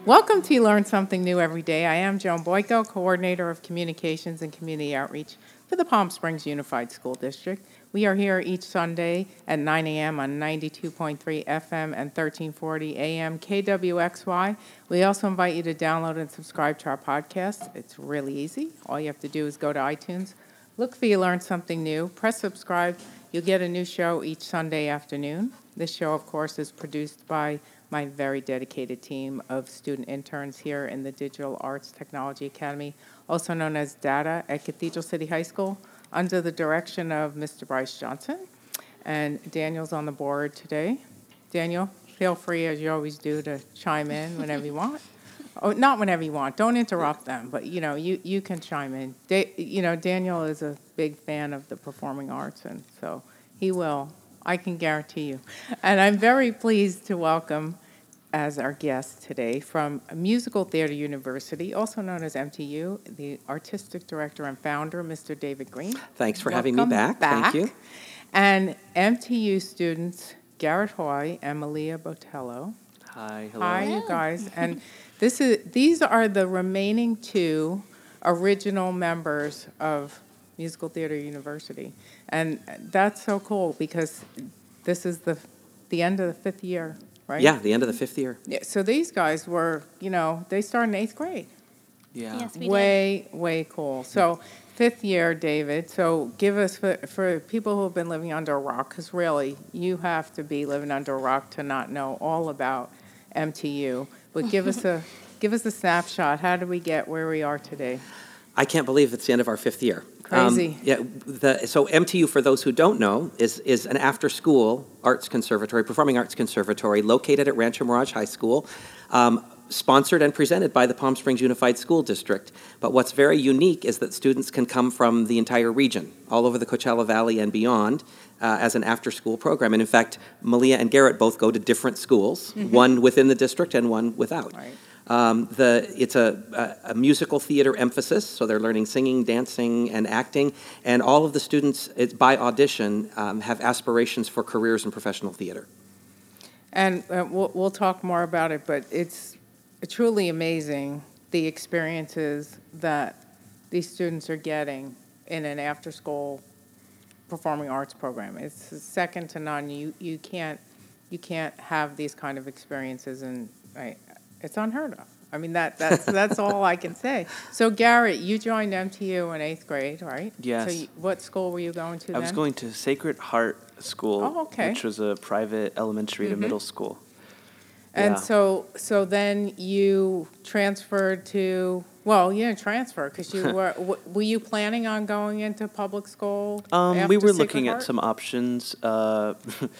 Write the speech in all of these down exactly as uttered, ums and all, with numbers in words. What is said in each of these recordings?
Welcome to Learn Something New Every Day. I am Joan Boyko, Coordinator of Communications and Community Outreach for the Palm Springs Unified School District. We are here each Sunday at nine a.m. on ninety-two point three F M and thirteen forty A M K W X Y. We also invite you to download and subscribe to our podcast. It's really easy. All you have to do is go to iTunes, look for You Learn Something New, press subscribe. You'll get a new show each Sunday afternoon. This show, of course, is produced by my very dedicated team of student interns here in the Digital Arts Technology Academy, also known as DATA at Cathedral City High School, under the direction of Mister Bryce Johnson. And Daniel's on the board today. Daniel, feel free, as you always do, to chime in whenever you want. Oh, not whenever you want. Don't interrupt them, but, you know, you, you can chime in. Da- you know, Daniel is a big fan of the performing arts, and so he will. I can guarantee you. And I'm very pleased to welcome as our guest today from Musical Theater University, also known as M T U, the artistic director and founder, Mister David Green. Thanks for welcome having me back. back. Thank you. And M T U students Garrett Hoy and Malia Botello. Hi, hello. Hi, you guys. And this is these are the remaining two original members of Musical Theater University. And that's so cool because this is the the end of the fifth year, right? Yeah, the end of the fifth year. Yeah, so these guys were, you know, they started in eighth grade. Yeah. Yes, we way, did. way cool. So fifth year, David. So give us, for, for people who have been living under a rock, because really you have to be living under a rock to not know all about M T U. But give us a give us a snapshot. How did we get where we are today? I can't believe it's the end of our fifth year. Crazy. Um, yeah. The, so M T U, for those who don't know, is is an after-school arts conservatory, performing arts conservatory, located at Rancho Mirage High School, um, sponsored and presented by the Palm Springs Unified School District. But what's very unique is that students can come from the entire region, all over the Coachella Valley and beyond, uh, as an after-school program. And in fact, Malia and Garrett both go to different schools, mm-hmm. one within the district and one without. Right. Um, the, it's a, a, a musical theater emphasis, so they're learning singing, dancing, and acting, and all of the students, it's by audition, um, have aspirations for careers in professional theater. And uh, we'll, we'll talk more about it, but it's truly amazing the experiences that these students are getting in an after-school performing arts program. It's second to none. You you can't you can't have these kind of experiences, and right. It's unheard of. I mean, that that's that's all I can say. So, Garrett, you joined M T U in eighth grade, right? Yes. So, you, what school were you going to I then? was going to Sacred Heart School, Oh, okay. which was a private elementary Mm-hmm. to middle school. And Yeah. so, so then you transferred to. Well, you didn't transfer because you were. w- were you planning on going into public school? Um, after we were Sacred looking Heart? at some options, uh,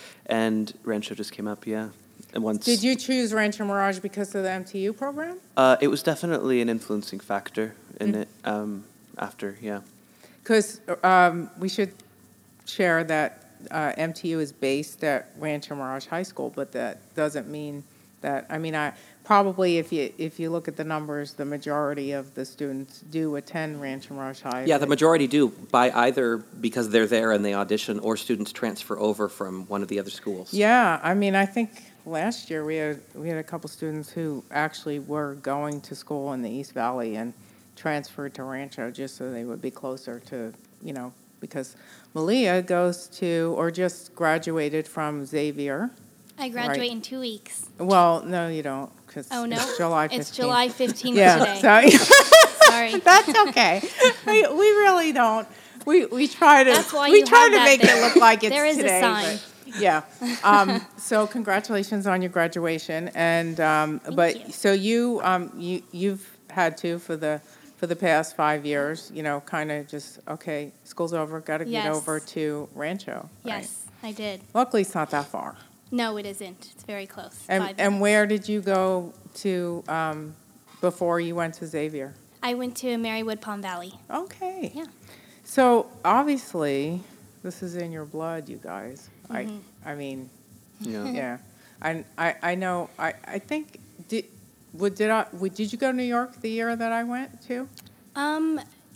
and Rancho just came up, yeah. And once Did you choose Rancho Mirage because of the M T U program? Uh, it was definitely an influencing factor in Mm. it um, after, yeah. Because um, we should share that uh, M T U is based at Rancho Mirage High School, but that doesn't mean that. I mean, I probably if you if you look at the numbers, the majority of the students do attend Rancho Mirage High. Yeah, the majority do, by either because they're there and they audition, or students transfer over from one of the other schools. Yeah, I mean, I think last year we had we had a couple students who actually were going to school in the East Valley and transferred to Rancho just so they would be closer to, you know, because Malia goes to or just graduated from Xavier. I graduate Right. in two weeks. Well, no, you don't, because Oh, no? it's July fifteenth. It's July fifteenth Yeah, today. sorry. Sorry. That's okay. we, we really don't. We we try to That's why we you try have to that make there. it look like it's There is a today. sign. But, yeah. Um, so congratulations on your graduation, and um, Thank but you. so you um you you've had to for the for the past five years. You know, kind of just okay. School's over. Got to get Yes. over to Rancho. Right? Yes, I did. Luckily, it's not that far. No, it isn't. It's very close. And Five and minutes. where did you go to um, before you went to Xavier? I went to Marywood Palm Valley. Okay. Yeah. So obviously, this is in your blood, you guys. Mm-hmm. I I mean, Yeah. yeah. I I I know. I I think did would did I would, did you go to New York the year that I went to? Um,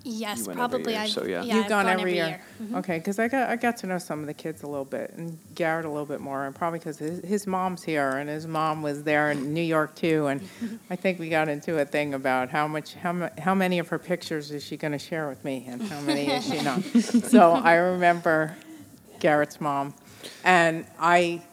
Yes, You went every probably. year, I've, so yeah. yeah, You've I've gone gone every year. year. Mhm. Okay, because I got I got to know some of the kids a little bit, and Garrett a little bit more, and probably because his, his mom's here, and his mom was there in New York too, and I think we got into a thing about how much how mu- how many of her pictures is she going to share with me, and how many is she not. So I remember Garrett's mom, and I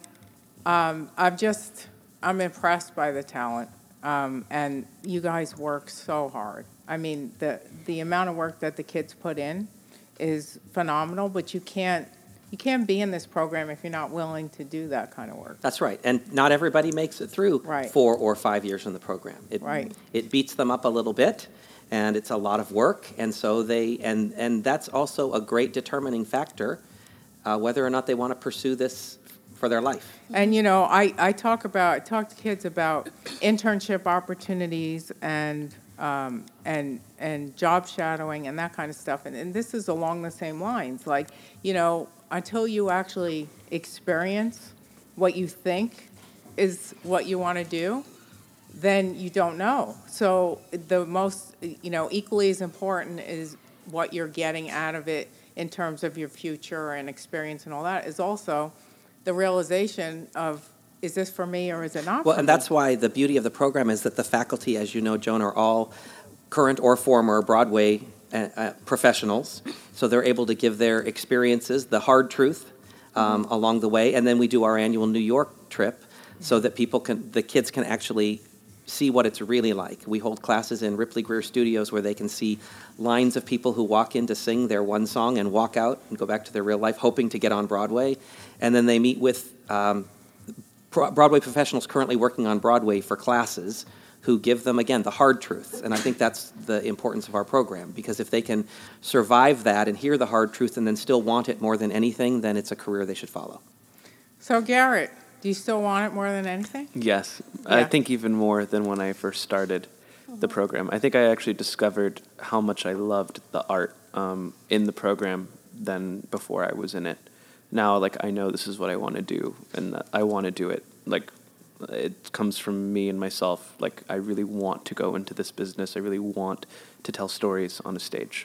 um, I'm just I'm impressed by the talent, um, and you guys work so hard. I mean, the the amount of work that the kids put in is phenomenal, but you can't you can't be in this program if you're not willing to do that kind of work. That's right. And not everybody makes it through Right. four or five years in the program. It, Right. It beats them up a little bit, and it's a lot of work. And so they, and, and that's also a great determining factor, uh, whether or not they want to pursue this for their life. And you know, I, I talk about I talk to kids about internship opportunities and um, and and job shadowing and that kind of stuff. And, and this is along the same lines. Like, you know, until you actually experience what you think is what you want to do, then you don't know. So the most, you know, equally as important is what you're getting out of it in terms of your future and experience and all that is also the realization of, is this for me or is it not Well, for and me? that's why the beauty of the program is that the faculty, as you know, Joan, are all current or former Broadway uh, uh, professionals. So they're able to give their experiences, the hard truth, um, Mm-hmm. along the way. And then we do our annual New York trip so that people can, the kids can actually see what it's really like. We hold classes in Ripley Greer Studios where they can see lines of people who walk in to sing their one song and walk out and go back to their real life, hoping to get on Broadway. And then they meet with um, Pro- Broadway professionals currently working on Broadway for classes who give them, again, the hard truth. And I think that's the importance of our program, because if they can survive that and hear the hard truth and then still want it more than anything, then it's a career they should follow. So Garrett, do you still want it more than anything? Yes, I Yeah. think even more than when I first started the program. I think I actually discovered how much I loved the art um, in the program than before I was in it. Now, like, I know this is what I want to do, and that I want to do it. Like, it comes from me and myself. Like, I really want to go into this business. I really want to tell stories on a stage.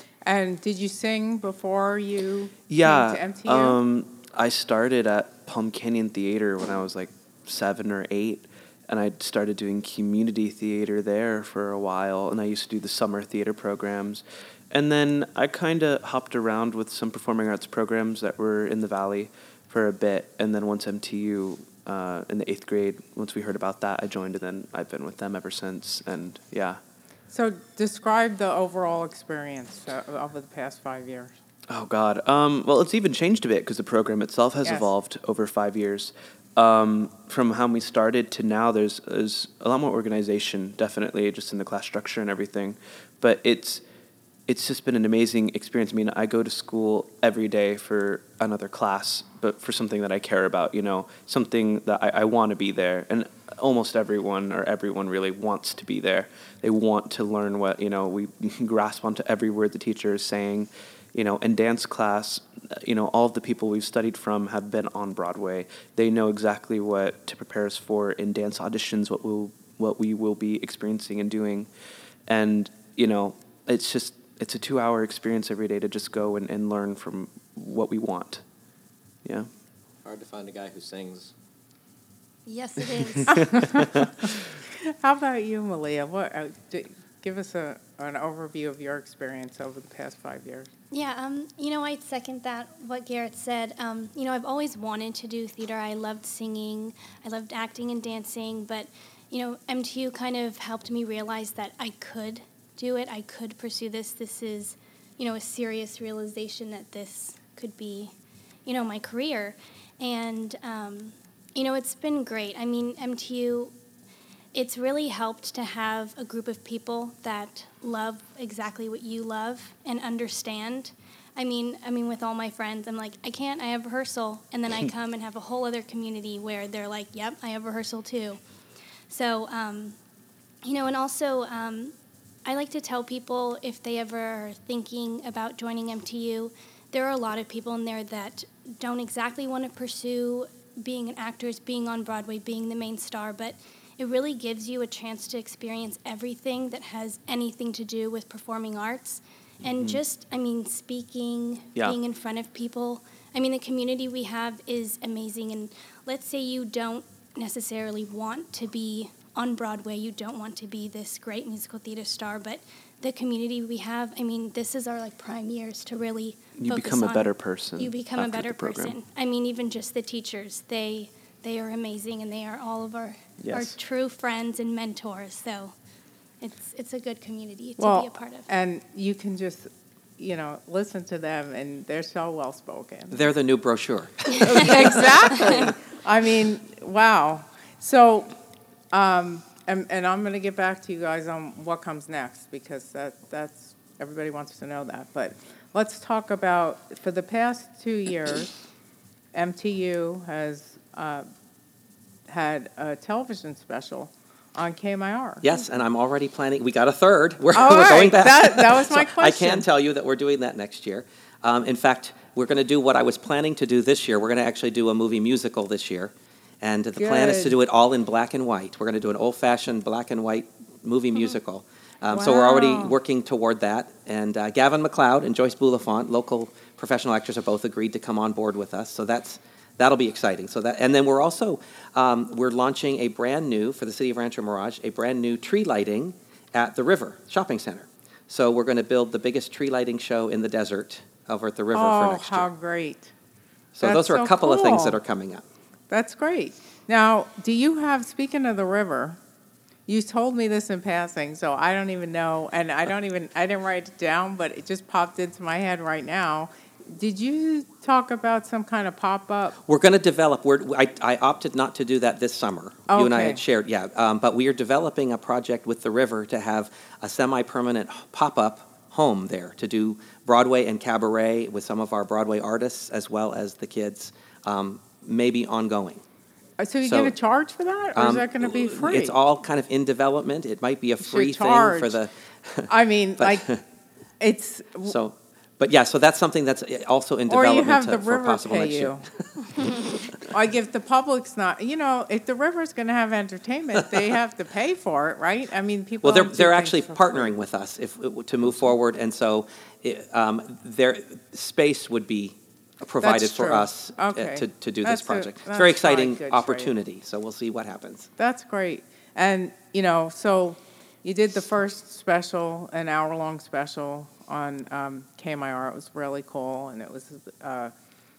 And did you sing before you Yeah, came to M T U? um, I started at Palm Canyon Theater when I was like seven or eight, and I started doing community theater there for a while, and I used to do the summer theater programs. And then I kind of hopped around with some performing arts programs that were in the Valley for a bit, and then once M T U uh, in the eighth grade, once we heard about that, I joined, and then I've been with them ever since, and yeah. So describe the overall experience uh, over the past five years. Oh, God. Um, well, it's even changed a bit because the program itself has Yes. evolved over five years. Um, from how we started to now, there's, there's a lot more organization, definitely, just in the class structure and everything. But it's it's just been an amazing experience. I mean, I go to school every day for another class, but for something that I care about, you know, something that I, I want to be there. And almost everyone or everyone really wants to be there. They want to learn what, you know, we grasp onto every word the teacher is saying. You know, in dance class, you know, all of the people we've studied from have been on Broadway. They know exactly what to prepare us for in dance auditions, what we'll, what we will be experiencing and doing. And, you know, it's just, it's a two-hour experience every day to just go and, and learn from what we want. Yeah. Hard to find a guy who sings. Yes, it is. How about you, Malia? What? Uh, d- give us a an overview of your experience over the past five years. Yeah, um, you know, I second that, what Garrett said. Um, you know, I've always wanted to do theater. I loved singing. I loved acting and dancing. But, you know, M T U kind of helped me realize that I could do it. I could pursue this. This is, you know, a serious realization that this could be, you know, my career. And, um, you know, it's been great. I mean, M T U, it's really helped to have a group of people that love exactly what you love and understand. I mean, I mean, with all my friends, I'm like, I can't, I have rehearsal. And then I come and have a whole other community where they're like, yep, I have rehearsal too. So, um, you know, and also um, I like to tell people if they ever are thinking about joining M T U, there are a lot of people in there that don't exactly want to pursue being an actor, being on Broadway, being the main star, but it really gives you a chance to experience everything that has anything to do with performing arts. and just, I mean, speaking, Yeah. being in front of people. I mean, the community we have is amazing. And let's say you don't necessarily want to be on Broadway, you don't want to be this great musical theater star, but the community we have, I mean, this is our like prime years to really You focus become a on- better person. You become a after better the program. person. I mean, even just the teachers, they they are amazing, and they are all of our our Yes. true friends and mentors. So it's it's a good community to Well, be a part of. and you can just, you know, listen to them, and they're so well spoken. They're the new brochure. Exactly. I mean, wow. So, um, and, and I'm going to get back to you guys on what comes next, because that that's everybody wants to know that. But let's talk about, for the past two years, M T U has uh, had a television special on K M I R. Yes, and I'm already planning. We got a third. We're, All we're right, going back. that- that was my I question. can tell you that we're doing that next year. Um, in fact, we're going to do what I was planning to do this year. We're going to actually do a movie musical this year. And the plan is to Good. do it all in black and white. We're going to do an old-fashioned black and white movie musical. Um, So we're already Wow. working toward that. And uh, Gavin McLeod and Joyce Boulafont, local professional actors, have both agreed to come on board with us. So that's that'll be exciting. So that, and then we're also um, we're launching a brand new, for the city of Rancho Mirage, a brand new tree lighting at the River Shopping Center. So we're going to build the biggest tree lighting show in the desert over at the river for Oh, next how year. great. So that's those are so a couple of things cool. that are coming up. That's great. Now, do you have, speaking of the river, you told me this in passing, so I don't even know, and I don't even, I didn't write it down, but it just popped into my head right now. Did you talk about some kind of pop-up? We're going to develop. We're, I, I opted not to do that this summer. You and I Okay. had shared, yeah. Um, but we are developing a project with the river to have a semi-permanent pop-up home there to do Broadway and cabaret with some of our Broadway artists as well as the kids, um, maybe ongoing. Uh, So you're So, going to charge for that, or is Um, that going to be free? It's all kind of in development. It might be a should free thing charge. for the. I mean, but- like, it's, So, but yeah, so that's something that's also in or you development have to- the for river possible pay next year. you. Like, if the public's not, you know, if the river's going to have entertainment, they have to pay for it, right? I mean, people Well, they're don't do they're things actually for free. partnering with us if to move forward, and so it, um, their space would be provided That's for true. us uh, Okay. to to do That's this a- project. It's a that's very probably exciting good trade. opportunity. So we'll see what happens. That's great. And, you know, so you did the first special, an hour-long special on um, K M I R. It was really cool, and it was uh,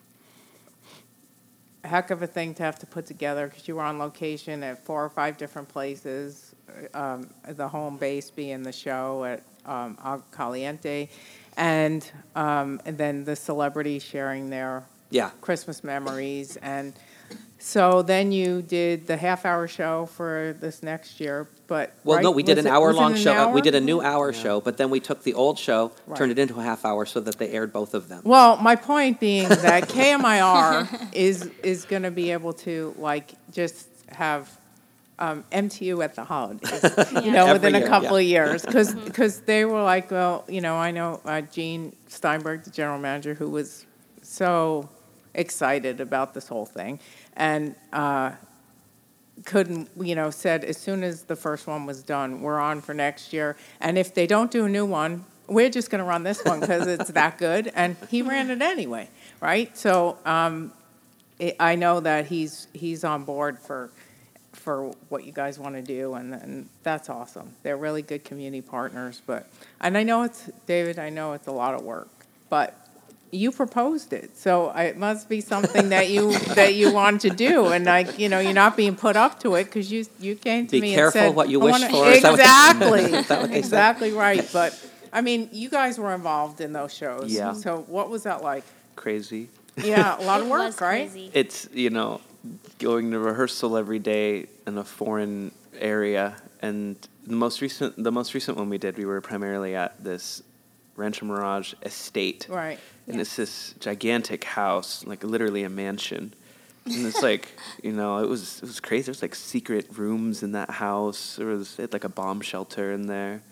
a heck of a thing to have to put together because you were on location at four or five different places, um, the home base being the show at um, Agua Caliente, and, um, and then the celebrities sharing their Yeah. Christmas memories. And so then you did the half-hour show for this next year, but Well, right? no, we did Was an it- was it hour-long an show. Uh, We hour? did a new hour show, but then we took the old show, Right. turned it into a half hour, so that they aired both of them. Well, my point being that K M I R is is going to be able to like just have um, M T U at the holidays, you know, Every within a year, couple yeah. of years, because they were like, well, you know, I know uh, Gene Steinberg, the general manager, who was so excited about this whole thing, and uh, couldn't, you know, said as soon as the first one was done, we're on for next year, and if they don't do a new one, we're just going to run this one because it's that good, and he ran it anyway, right? So um, it, I know that he's he's on board for for what you guys want to do, and, and that's awesome. They're really good community partners, but and I know it's David. I know it's a lot of work, but you proposed it, so it must be something that you that you want to do, and like you know, you're not being put up to it because you you came to Be me careful and said, what you "I wish wanna-" for. Is that what- Exactly, Is that what they said? exactly right. But I mean, you guys were involved in those shows, Yeah. So what was that like? Crazy. Yeah, a lot of It work, was right? crazy. It's, you know, going to rehearsal every day in a foreign area, and the most recent the most recent one we did, we were primarily at this Rancho Mirage estate. Right. And it's this gigantic house, like literally a mansion. And it's like, you know, it was it was crazy. There was like secret rooms in that house. There was it had like a bomb shelter in there.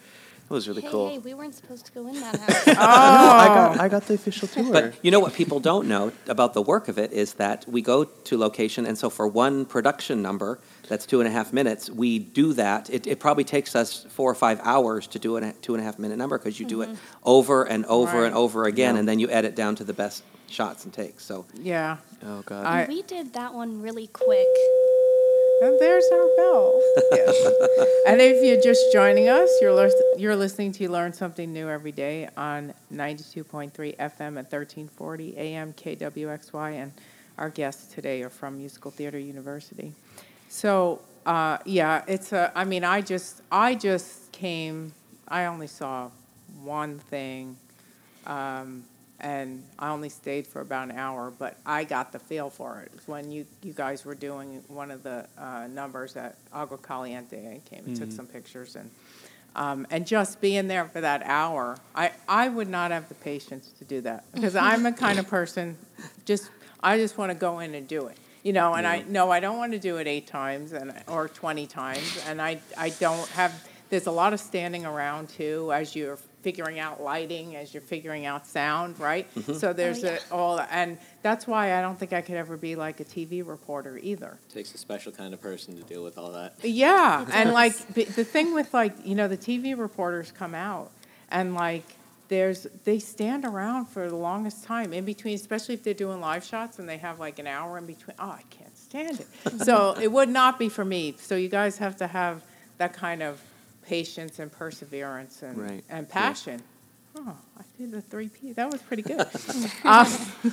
It was really Hey, cool. hey, we weren't supposed to go in that house. No, I got I got the official tour. But you know what people don't know about the work of it is that we go to location, and so for one production number, that's two and a half minutes, we do that. It, it probably takes us four or five hours to do a two and a half minute number because you do it over and over and Right. over again, Yeah. and then you edit down to the best shots and takes. So Yeah. oh god. I- we did that one really quick. And there's our bell. Yes. And if you're just joining us, you're lis- you're listening to Learn Something New Every Day on ninety-two point three F M at thirteen forty A M K W X Y, and our guests today are from Musical Theater University. So, uh, yeah, it's a. I mean, I just I just came. I only saw one thing. Um, and I only stayed for about an hour, but I got the feel for it. When you, you guys were doing one of the uh, numbers at Agua Caliente, I came and took some pictures, and um, and just being there for that hour, I, I would not have the patience to do that, because I'm the kind of person, just I just want to go in and do it. You know, and I no, I don't want to do it eight times and or twenty times, and I I don't have. There's a lot of standing around too as you're figuring out lighting, as you're figuring out sound, right? So there's Oh, yeah. a, all, and that's why I don't think I could ever be like a T V reporter either. Takes a special kind of person to deal with all that. Yeah, It and does. like the, the thing with like you know the T V reporters come out and like there's they stand around for the longest time in between, especially if they're doing live shots and they have like an hour in between. Oh, I can't stand it. So it would not be for me. So you guys have to have that kind of patience and perseverance and Right. and passion. Oh, I did the three P. That was pretty good. um,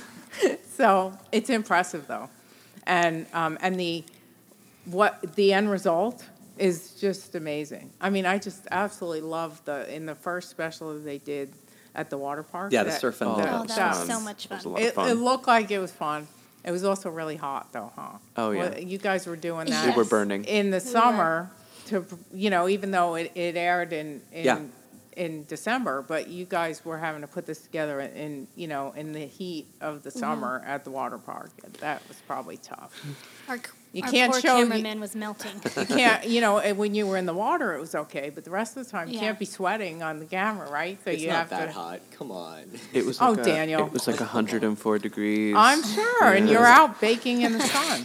so it's impressive though, and um, and the what the end result is just amazing. I mean, I just absolutely love the in the first special that they did at the water park. yeah, the that- surf and Oh, Oh, the- that was fun. so much That was fun. a lot of It, fun. it looked like it was fun. It was also really hot though, huh? Oh, yeah. Well, you guys were doing that We were burning. in the We were. summer to you know even though it, it aired in in Yeah. in December, but you guys were having to put this together in, in you know in the heat of the summer at the water park. That was probably tough. Our, You our can't poor show- cameraman was melting. You can't, you know, and when you were in the water, it was okay, but the rest of the time, you Yeah. can't be sweating on the camera, right? So It's you not have that to. hot. Come on. It was Oh, like a, Daniel. It was like one hundred four degrees. I'm sure, and you're Yeah. out baking in the sun.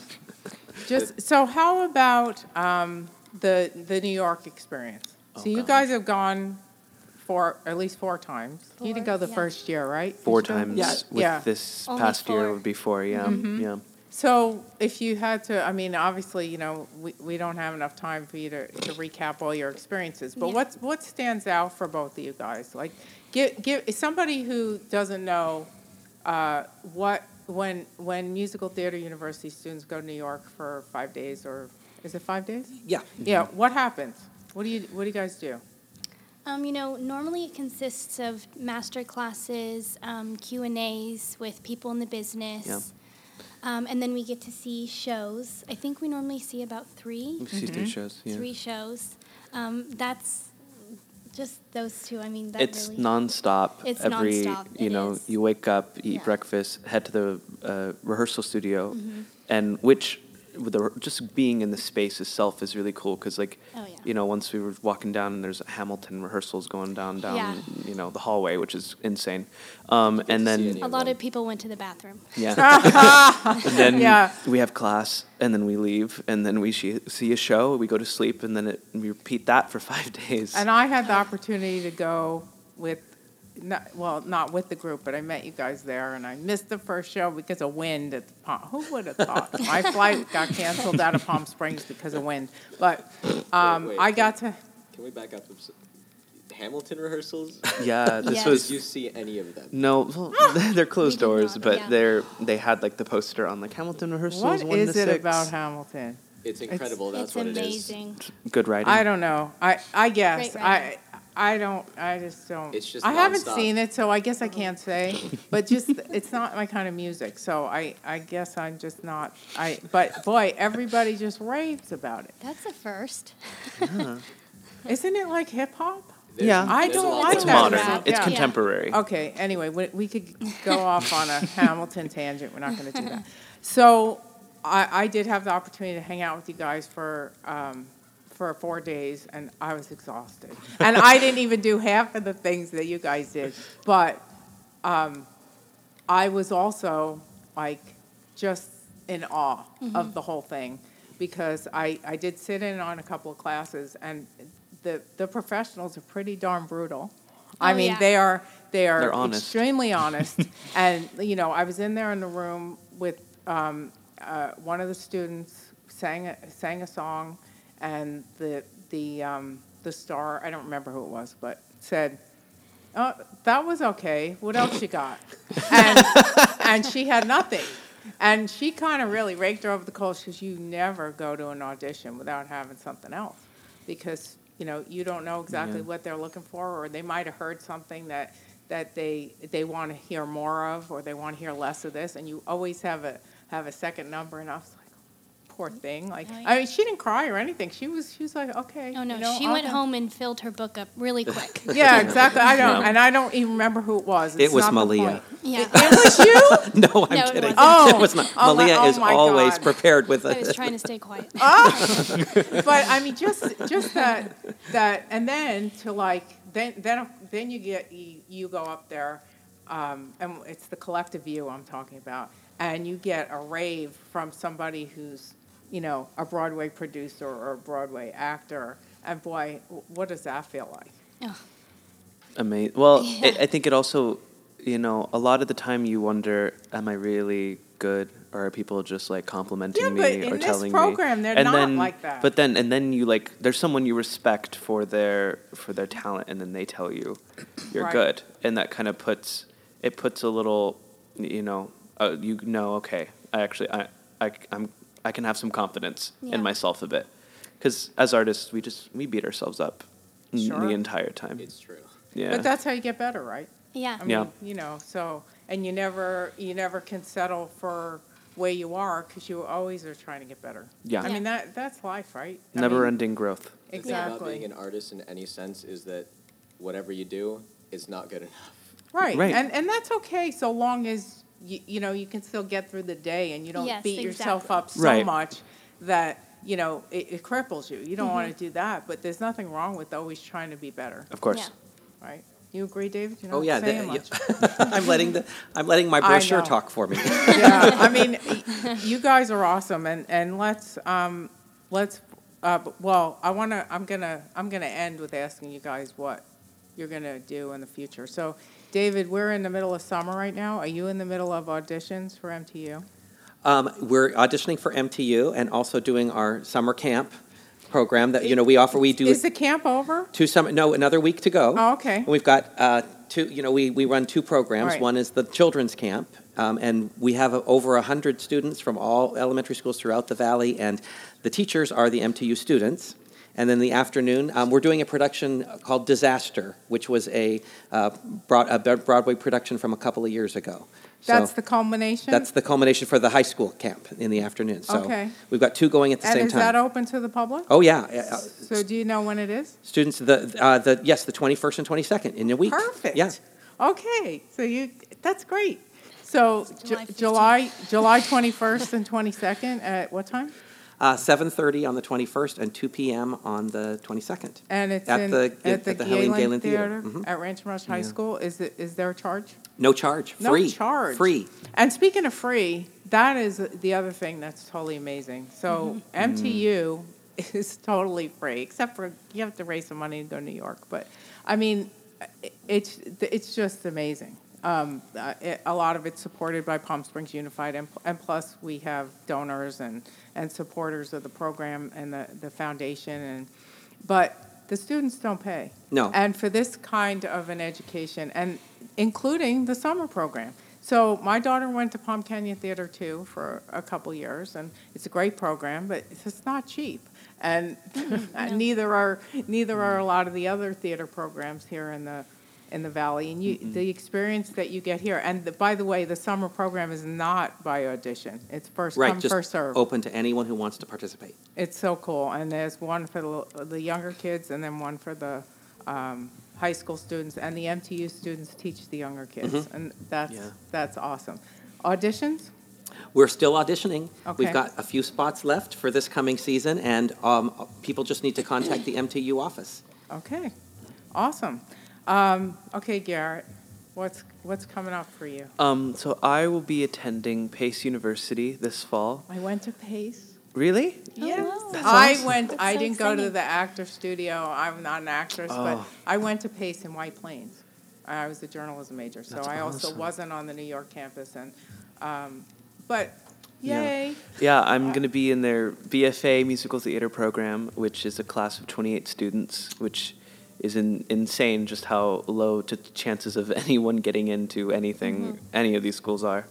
Just so, how about um, the the New York experience? So Oh, you gosh. guys have gone for at least four times. you didn't Four, go the yeah. first year, right? Four Did you go? times Yeah. with yeah. this Only past year four. would be four, yeah. Mm-hmm. Yeah. So if you had to, I mean, obviously, you know, we, we don't have enough time for you to, to recap all your experiences, but Yeah. what's, what stands out for both of you guys? Like, give, give somebody who doesn't know uh, what, when, when Musical Theater University students go to New York for five days, or is it five days? yeah. Yeah, what happens? What do you, what do you guys do? Um, you know, normally it consists of master classes, um, Q and A's with people in the business. Yeah. Um, and then we get to see shows. I think we normally see about three, We see three shows. Yeah. three shows. Um, that's just those two. I mean, that It's really. nonstop. It's every, nonstop, You it know, is. you wake up, eat Yeah. breakfast, head to the uh, rehearsal studio, Mm-hmm. and which with the just being in the space itself is really cool because like Oh, yeah. you know once we were walking down and there's Hamilton rehearsals going down down Yeah. you know the hallway, which is insane, um, and to see then any A lot of people went to the bathroom. yeah, and then Yeah. we have class, and then we leave, and then we she- see a show, we go to sleep, and then it, we repeat that for five days. And I had the opportunity to go with, not, well, not with the group, but I met you guys there, and I missed the first show because of wind at the Palm. Who would have thought? My flight got canceled out of Palm Springs because of wind. But um, wait, I can- got to. Can we back up? s- Hamilton rehearsals? yeah, this Yes. was Did you see any of them? no, well, they're closed did doors, not, but yeah. they're they had like the poster on like Hamilton rehearsals. What one is to it six. about Hamilton? It's incredible. That's it's what amazing. Good writing. I don't know. I I guess Great I. writing. I don't. I just don't. It's just I haven't nonstop. seen it, so I guess I can't say. But just, it's not my kind of music, so I. I guess I'm just not. I. But boy, everybody just raves about it. That's a first. Isn't it like hip hop? There's- Yeah. I there's a don't lot like It's going that on. modern. music, It's yeah. contemporary. Okay. Anyway, we, we could go off on a Hamilton tangent. We're not going to do that. So, I, I did have the opportunity to hang out with you guys for um, for four days, and I was exhausted. And I didn't even do half of the things that you guys did. But um, I was also, like, just in awe mm-hmm. of the whole thing, because I, I did sit in on a couple of classes, and the, the professionals are pretty darn brutal. Oh, I mean, yeah. they are they are They're honest. extremely honest. And, you know, I was in there in the room with um, uh, one of the students sang a, sang a song, and the the um, the star, I don't remember who it was, but said, "Oh, that was okay. What else you got?" And and she had nothing. And she kind of really raked her over the coals, because you never go to an audition without having something else, because, you know, you don't know exactly Yeah. what they're looking for, or they might have heard something that that they they want to hear more of, or they want to hear less of this, and you always have a have a second number. And I was like, poor thing. Like, Oh, yeah. I mean, she didn't cry or anything. She was she was like, okay. Oh no, you know, she I'll went go. home and filled her book up really quick. Yeah, exactly. I don't, No. and I don't even remember who it was. It's It was not the Malia. point. Yeah, It was you? No, I'm No, it kidding. wasn't. Oh. It was not. Oh, my- Malia oh, is my always God. prepared with I was a. trying to stay quiet. But I mean, just just that that, and then to like then then then you get you, you go up there, um, and it's the collective view I'm talking about, and you get a rave from somebody who's, you know, a Broadway producer or a Broadway actor, and boy, what does that feel like? Oh, Amazing. Well, Yeah. it, I think it also, you know, a lot of the time you wonder, am I really good, or are people just like complimenting Yeah, me but or in this telling program, me? they're and not then, like that. But then, and then you like, there's someone you respect for their for their talent, and then they tell you you're Right. good, and that kind of puts it puts a little, you know, uh, you know, okay, I actually I I I'm I can have some confidence Yeah. in myself a bit, because as artists, we just we beat ourselves up n- Sure. the entire time. It's true. Yeah. But that's how you get better, right? yeah. I mean, Yeah. you know, so, and you never, you never can settle for where you are, because you always are trying to get better. Yeah. I mean, Yeah. that that's life, right? I Never mean, ending growth. The thing about Exactly. being an artist in any sense is that whatever you do is not good enough. Right. Right. And and that's okay, so long as you, you know, you can still get through the day, and you don't Yes, beat yourself exactly. up so Right. much that, you know, it, it cripples you. You don't Mm-hmm. want to do that, but there's nothing wrong with always trying to be better, Of course. Yeah. right? You agree, David? You're Oh not yeah, saying the- much. yeah. I'm letting the I'm letting my I brochure know. talk for me. Yeah, I mean, y- you guys are awesome, and and let's um let's uh b- well, I want to I'm going to I'm going to end with asking you guys what you're going to do in the future. So, David, we're in the middle of summer right now. Are you in the middle of auditions for M T U? Um, we're auditioning for M T U and also doing our summer camp program that you know we offer. We do Is the camp over? two summer. No, another week to go. Oh, okay. And we've got uh, two. You know, we, we run two programs. Right. One is the children's camp, um, and we have uh, over a hundred students from all elementary schools throughout the valley, and the teachers are the M T U students. And then the afternoon, um, we're doing a production called Disaster, which was a, uh, broad, a Broadway production from a couple of years ago. So That's the culmination? that's the culmination for the high school camp in the afternoon. So Okay. we've got two going at the And same is time. that open to the public? Oh yeah, Uh, uh, So do you know when it is? students. The uh, the yes, the twenty-first and twenty-second in a week. Perfect. Yeah. Okay, so you, that's great. So Ju- July fifteenth. July, July twenty-first and twenty-second, at what time? Uh, seven thirty on the twenty-first and two p.m. on the twenty-second. And it's At in, the- at the at the Helene Galen Galen Theater. Theater Mhm. at Rancho Mirage High School. Is it, is there a charge? No charge. No Free. charge. Free. And speaking of free, that is the other thing that's totally amazing. So M T U is totally free, except for you have to raise some money to go to New York. But I mean, it- it's it's just amazing. Um, uh, it, a lot of it's supported by Palm Springs Unified, and, and plus we have donors and, and supporters of the program and the, the foundation. And but the students don't pay. No. And for this kind of an education, and including the summer program. So my daughter went to Palm Canyon Theater too for a couple years, and it's a great program, but it's just not cheap. And neither are neither are a lot of the other theater programs here in the in the valley. And you, the experience that you get here. And the, by the way, the summer program is not by audition. It's first Right. come, Just first serve. open to anyone who wants to participate. It's so cool, and there's one for the, the younger kids, and then one for the um, high school students, and the M T U students teach the younger kids, and that's Yeah. that's awesome. Auditions? We're still auditioning. Okay. We've got a few spots left for this coming season, and um, people just need to contact the M T U office. Okay, awesome. Um, okay, Garrett, what's what's coming up for you? Um, so I will be attending Pace University this fall. I went to Pace. Really? Yes. wow. That's I awesome. went. That's I so didn't go to exciting. the actor studio. I'm not an actress, but Oh. I went to Pace in White Plains. I was a journalism major, so That's I also awesome. wasn't on the New York campus. And um, but Yeah. yay! Yeah, I'm going to be in their B F A musical theater program, which is a class of twenty-eight students, which is in, insane just how low to chances of anyone getting into anything any of these schools are.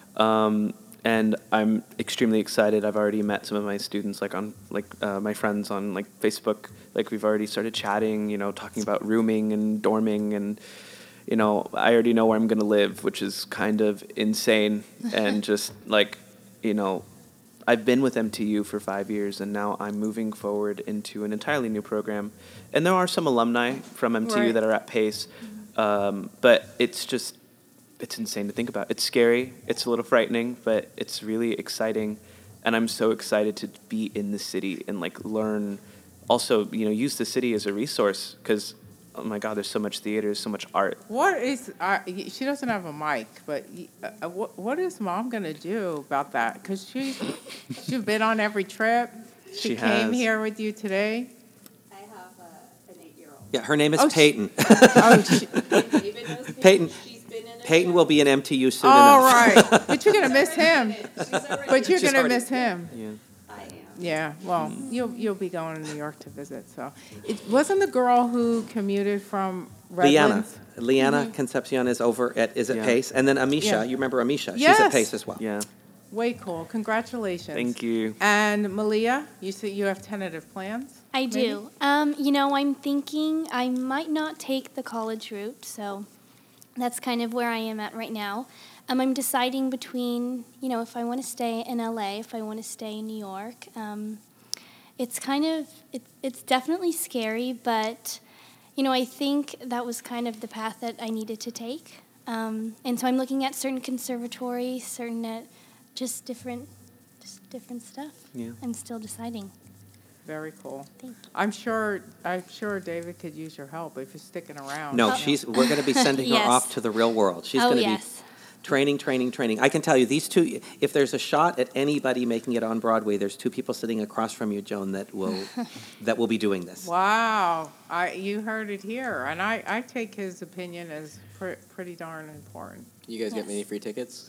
Um, and I'm extremely excited. I've already met some of my students, like on like uh, my friends on like Facebook. Like we've already started chatting, you know, talking about rooming and dorming, and you know, I already know where I'm going to live, which is kind of insane and just like, you know, I've been with M T U for five years, and now I'm moving forward into an entirely new program. And there are some alumni from M T U Right. that are at Pace, um, but it's just, it's insane to think about. It's scary, it's a little frightening, but it's really exciting. And I'm so excited to be in the city and like learn, also, you know, use the city as a resource because, oh my God, there's so much theater, so much art. What is? Uh, y- she doesn't have a mic, but y- uh, what what is Mom gonna do about that? Because she she's been on every trip. She, She came has. here with you today. I have uh, an eight-year-old. Yeah, her name is Oh, she- Peyton. Oh, she, David knows Peyton. Peyton. She's been in a Peyton will be in M T U soon all enough. right, but you're gonna miss him. She's already But you're She's gonna already- miss him. Yeah. I am. Yeah, well, you'll you'll be going to New York to visit. So, it wasn't the girl who commuted from Liana. Redlands. Liana Concepcion is over at is at Yeah. Pace, and then Amisha. Yeah. You remember Amisha? She's Yes. at Pace as well. Yeah. Way cool. Congratulations. Thank you. And Malia, you see you have tentative plans. I maybe? do. Um, you know, I'm thinking I might not take the college route, so that's kind of where I am at right now. Um, I'm deciding between, you know, if I want to stay in L A, if I want to stay in New York. Um, it's kind of, it, it's definitely scary, but, you know, I think that was kind of the path that I needed to take. Um, and so I'm looking at certain conservatories, certain, uh, just different, just different stuff. Yeah. I'm still deciding. Very cool. Thank you. I'm sure. I'm sure David could use your help if you're sticking around. No, Oh. she's. We're going to be sending Yes. her off to the real world. She's Oh, going to yes. be training, training, training. I can tell you, these two. If there's a shot at anybody making it on Broadway, there's two people sitting across from you, Joan, that will that will be doing this. Wow. I you heard it here, and I, I take his opinion as pr- pretty darn important. You guys get Yes. many free tickets?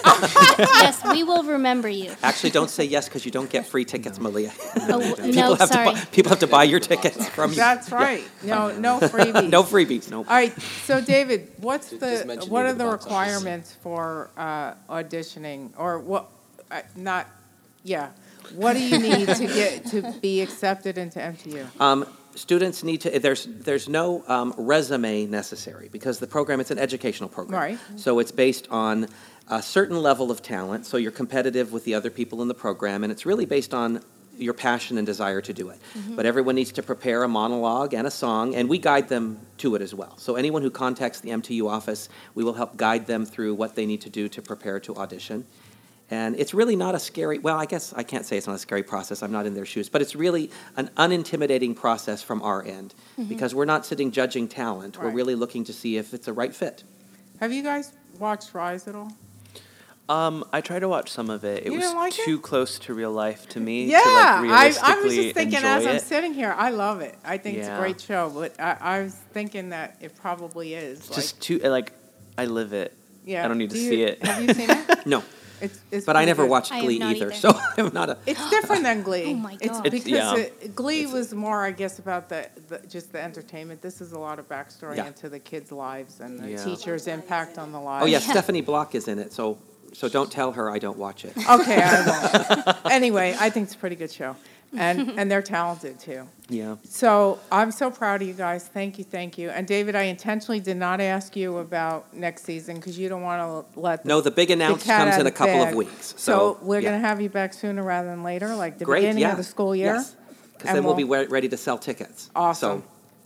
Yes, we will remember you. Actually, don't say yes because you don't get free tickets, Malia. Oh, people no, have sorry. to buy, people have to buy your tickets from you. That's right. No, no freebies. No freebies. No. All right. So, David, what's Just- just the mention what you are to the the box office. requirements for uh, auditioning, or what? Uh, not, yeah. What do you need to get to be accepted into M T U? Um, students need to. There's there's no um, resume necessary because the program it's an educational program. Right. So it's based on a certain level of talent. So you're competitive with the other people in the program, and it's really based on your passion and desire to do it. But everyone needs to prepare a monologue and a song, and we guide them to it as well. So anyone who contacts the M T U office, we will help guide them through what they need to do to prepare to audition. And it's really not a scary, well, I guess I can't say it's not a scary process. I'm not in their shoes. But it's really an unintimidating process from our end because we're not sitting judging talent. We're Right. really looking to see if it's a right fit. Have you guys watched Rise at all? Um, I tried to watch some of it. It You was didn't like too it? close to real life to me Yeah, to like I, I realistically was just thinking enjoy as I'm it. sitting here, I love it. I think it's a Yeah. great show, but I, I was thinking that it probably is. It's like, just too like I live it. yeah. I don't need to Do you- see it. Have you seen it? No, It's, it's but I pretty never good. watched I have Glee not either, either. so I'm not a. It's different than Glee. Oh my It's God. because It's- yeah. it, Glee was more, I guess, about the, the just the entertainment. This is a lot of backstory Yeah. into the kids' lives and the Yeah. teachers' impact on the lives. Oh, yeah, Yeah. Stephanie Block is in it, so so don't tell her I don't watch it. Okay, I won't. Anyway, I think it's a pretty good show, and and they're talented too. Yeah. So I'm so proud of you guys. Thank you, thank you. And David, I intentionally did not ask you about next season because you don't want to let the, No, the big the announce cat comes out in a of couple of bag. weeks. So, So, we're yeah. going to have you back sooner rather than later, like the Great, beginning yeah. of the school year. Yes, because And then we'll be we'll- we- ready to sell tickets. Awesome. So,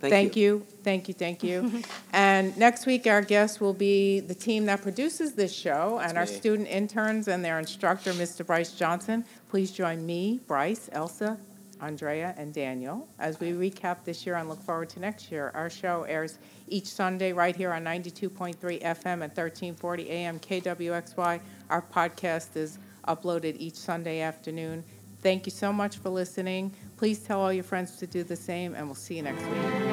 Thank Thank you. you, thank you, thank you. And next week, our guest will be the team that produces this show and our me. student interns and their instructor, Mister Bryce Johnson. Please join me, Bryce, Elsa, Andrea, and Daniel as we recap this year and look forward to next year. Our show airs each Sunday right here on ninety-two point three F M and thirteen forty A M K W X Y. Our podcast is uploaded each Sunday afternoon. Thank you so much for listening. Please tell all your friends to do the same, and we'll see you next week.